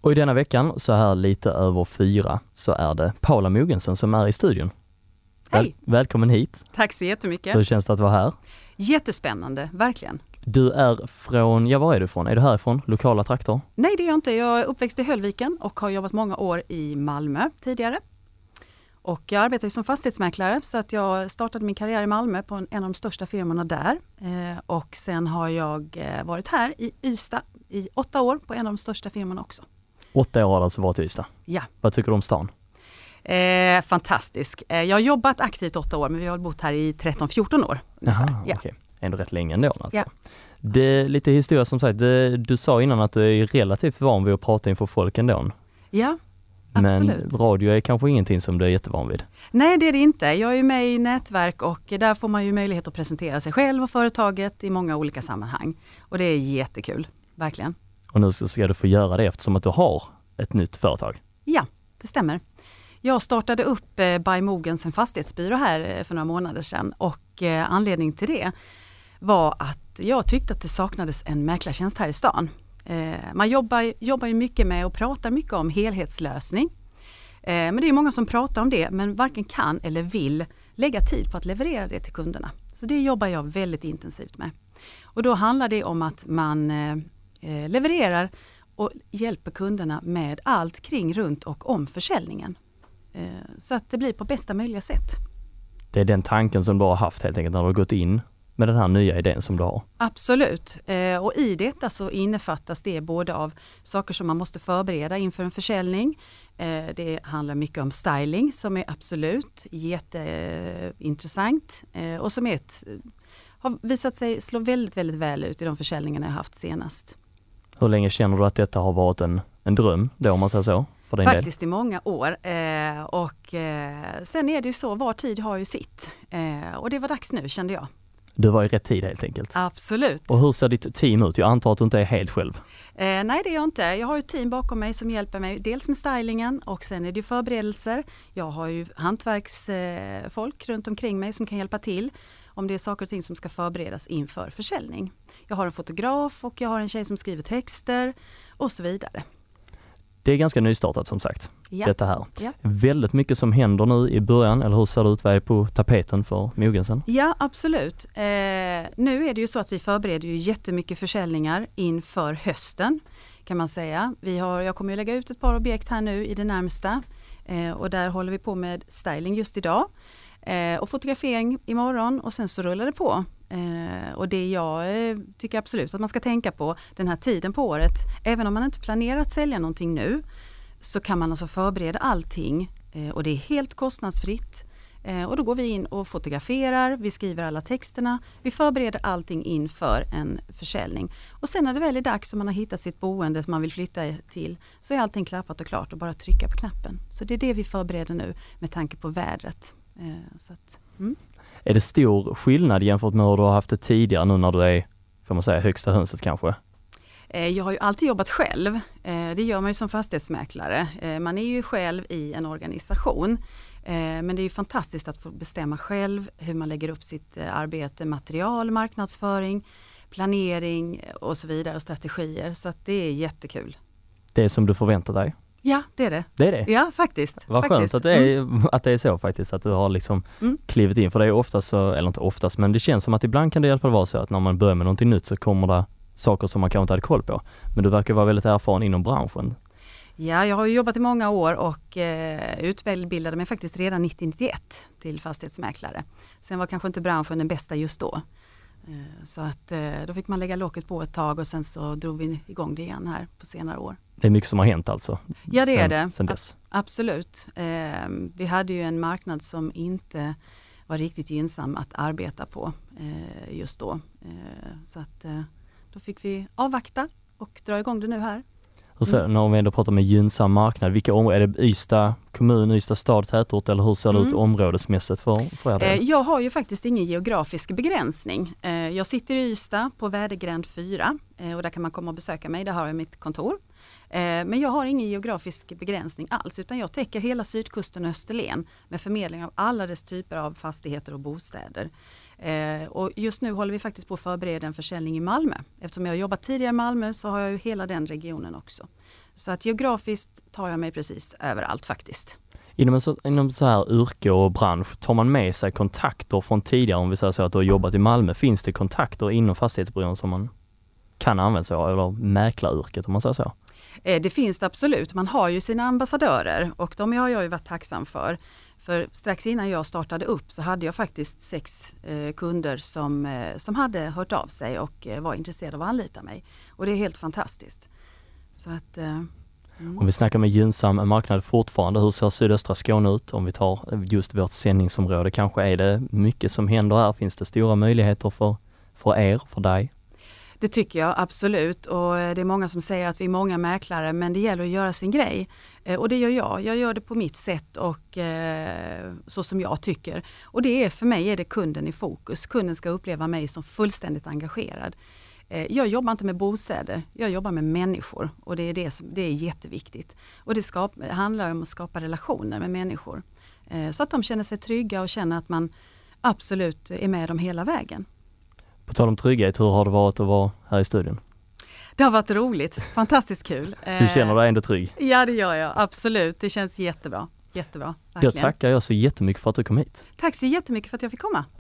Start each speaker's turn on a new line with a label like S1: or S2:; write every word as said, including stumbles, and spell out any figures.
S1: Och i denna veckan, så här lite över fyra, så är det Paula Mogensen som är i studion. Väl-
S2: Hej!
S1: välkommen hit.
S2: Tack så jättemycket.
S1: Hur känns det att vara här?
S2: Jättespännande, verkligen.
S1: Du är från, ja var är du från? Är du härifrån? Lokala trakter?
S2: Nej, det är jag inte. Jag är uppväxt i Höllviken och har jobbat många år i Malmö tidigare. Och jag arbetar ju som fastighetsmäklare, så att jag startade min karriär i Malmö på en, en av de största firmorna där. Eh, och sen har jag eh, varit här i Ystad i åtta år på en av de största firmorna också.
S1: Åtta år har alltså varit i Ystad.
S2: Ja.
S1: Vad tycker du om stan?
S2: Eh, fantastisk. Eh, jag har jobbat aktivt åtta år, men vi har bott här i tretton fjorton år.
S1: Jaha,
S2: ja.
S1: okej. Ändå rätt länge ändå alltså.
S2: Ja.
S1: Det är lite historia som sagt. Det, du sa innan att du är relativt van vid att prata inför folk ändå.
S2: Ja,
S1: Men
S2: absolut.
S1: radio är kanske ingenting som du är jättevan vid.
S2: Nej, det är det inte. Jag är med i nätverk och där får man ju möjlighet att presentera sig själv och företaget i många olika sammanhang. Och det är jättekul, verkligen.
S1: Och nu ska du få göra det eftersom att du har ett nytt företag.
S2: Ja, det stämmer. Jag startade upp eh, By Mogens, en fastighetsbyrå här eh, för några månader sedan, och eh, anledningen till det var att jag tyckte att det saknades en mäklartjänst här i stan. Eh, man jobbar, jobbar ju mycket med och pratar mycket om helhetslösning. Eh, men det är många som pratar om det, men varken kan eller vill lägga tid på att leverera det till kunderna. Så det jobbar jag väldigt intensivt med. Och då handlar det om att man eh, levererar och hjälper kunderna med allt kring, runt och om försäljningen. Eh, så att det blir på bästa möjliga sätt.
S1: Det är den tanken som du har haft helt enkelt när du har gått in med den här nya idén som du har.
S2: Absolut. Eh, och i detta så innefattas det både av saker som man måste förbereda inför en försäljning. Eh, det handlar mycket om styling som är absolut jätteintressant eh, och som är ett, har visat sig slå väldigt, väldigt väl ut i de försäljningarna jag haft senast.
S1: Hur länge känner du att detta har varit en, en dröm då, om man säger så? För din
S2: Faktiskt del? I många år. Eh, och eh, sen är det ju så, var tid har ju sitt. Eh, och det var dags nu, kände jag.
S1: Du var i rätt tid helt enkelt.
S2: Absolut.
S1: Och hur ser ditt team ut? Jag antar att du inte är helt själv.
S2: Eh, nej, det är jag inte. Jag har ett team bakom mig som hjälper mig dels med stylingen och sen är det ju förberedelser. Jag har ju hantverksfolk eh, runt omkring mig som kan hjälpa till om det är saker och ting som ska förberedas inför försäljning. Jag har en fotograf och jag har en tjej som skriver texter och så vidare.
S1: Det är ganska nystartat som sagt,
S2: Ja.
S1: detta här.
S2: Ja.
S1: Väldigt mycket som händer nu i början, eller hur ser det ut? Vad är på tapeten för Mogensen?
S2: Ja, absolut. Eh, nu är det ju så att vi förbereder ju jättemycket försäljningar inför hösten, kan man säga. Vi har, jag kommer att lägga ut ett par objekt här nu i det närmsta eh, och där håller vi på med styling just idag. Eh, och fotografering imorgon och sen så rullar det på. Eh, och det jag eh, tycker absolut att man ska tänka på den här tiden på året, även om man inte planerar att sälja någonting nu, så kan man alltså förbereda allting eh, och det är helt kostnadsfritt. Eh, och då går vi in och fotograferar, vi skriver alla texterna, vi förbereder allting inför en försäljning. Och sen när det väl är dags och man har hittat sitt boende som man vill flytta till, så är allting klappat och klart och bara trycka på knappen. Så det är det vi förbereder nu med tanke på vädret. Eh, så att, mm.
S1: Är det stor skillnad jämfört med hur du har haft det tidigare nu när du är, får man säga, högsta hönset kanske?
S2: Eh, jag har ju alltid jobbat själv. Eh, det gör man ju som fastighetsmäklare. Eh, man är ju själv i en organisation. Eh, men det är ju fantastiskt att få bestämma själv hur man lägger upp sitt eh, arbete, material, marknadsföring, planering och så vidare och strategier. Så att det är jättekul.
S1: Det är som du förväntar dig?
S2: Ja, det är det.
S1: Det är det?
S2: Ja, faktiskt.
S1: Vad
S2: faktiskt.
S1: skönt att det, är,
S2: mm.
S1: att det är så faktiskt, att du har liksom
S2: mm.
S1: klivit in. För det är oftast så, eller inte oftast, men det känns som att ibland kan det i alla fall vara så att när man börjar med någonting nytt så kommer det saker som man kanske inte hade koll på. Men du verkar vara väldigt erfaren inom branschen.
S2: Ja, jag har ju jobbat i många år och eh, utbildade mig faktiskt redan nitton nittioett till fastighetsmäklare. Sen var kanske inte branschen den bästa just då. Eh, så att eh, då fick man lägga locket på ett tag och sen så drog vi igång det igen här på senare år.
S1: Det är mycket som har hänt alltså?
S2: Ja, det
S1: sen,
S2: är det.
S1: Sen dess.
S2: A- absolut. Eh, vi hade ju en marknad som inte var riktigt gynnsam att arbeta på eh, just då. Eh, så att eh, då fick vi avvakta och dra igång det nu här.
S1: Och så, mm. när vi ändå pratar med gynnsam marknad, vilka områden, är det Ystad kommun, Ystad stad, tätort eller hur ser det mm. ut områdesmässigt för, för er del?
S2: Eh, jag har ju faktiskt ingen geografisk begränsning. Eh, jag sitter i Ystad på Värdegränd fyra eh, och där kan man komma och besöka mig, där har jag mitt kontor. Eh, men jag har ingen geografisk begränsning alls, utan jag täcker hela sydkusten och Österlen med förmedling av alla dess typer av fastigheter och bostäder. Eh, och just nu håller vi faktiskt på att förbereda en försäljning i Malmö. Eftersom jag har jobbat tidigare i Malmö så har jag ju hela den regionen också. Så att geografiskt tar jag mig precis överallt faktiskt.
S1: Inom, en så, inom så här yrke och bransch, tar man med sig kontakter från tidigare, om vi säger så att du har jobbat i Malmö, finns det kontakter inom fastighetsbyrån som man kan använda sig av, eller mäklaryrket om man säger så?
S2: Det finns det absolut. Man har ju sina ambassadörer och de har jag ju varit tacksam för. För strax innan jag startade upp så hade jag faktiskt sex eh, kunder som, eh, som hade hört av sig och eh, var intresserade av att anlita mig. Och det är helt fantastiskt. Så att, eh, mm.
S1: Om vi snackar med gynnsam marknad fortfarande, hur ser sydöstra Skåne ut? Om vi tar just vårt sändningsområde, kanske är det mycket som händer här? Finns det stora möjligheter för, för er, för dig?
S2: Det tycker jag absolut, och det är många som säger att vi är många mäklare, men det gäller att göra sin grej. Och det gör jag. Jag gör det på mitt sätt och eh, så som jag tycker. Och det är, för mig är det kunden i fokus. Kunden ska uppleva mig som fullständigt engagerad. Eh, jag jobbar inte med bostäder, jag jobbar med människor och det är, det som, det är jätteviktigt. Och det skap, handlar om att skapa relationer med människor. Eh, så att de känner sig trygga och känner att man absolut är med dem hela vägen.
S1: På tal om trygghet, hur har det varit att vara här i studion?
S2: Det har varit roligt, fantastiskt kul.
S1: Du känner dig ändå trygg?
S2: Ja, det gör jag, absolut. Det känns jättebra, jättebra. Verkligen.
S1: Jag tackar jag så jättemycket för att du kom hit.
S2: Tack så jättemycket för att jag fick komma.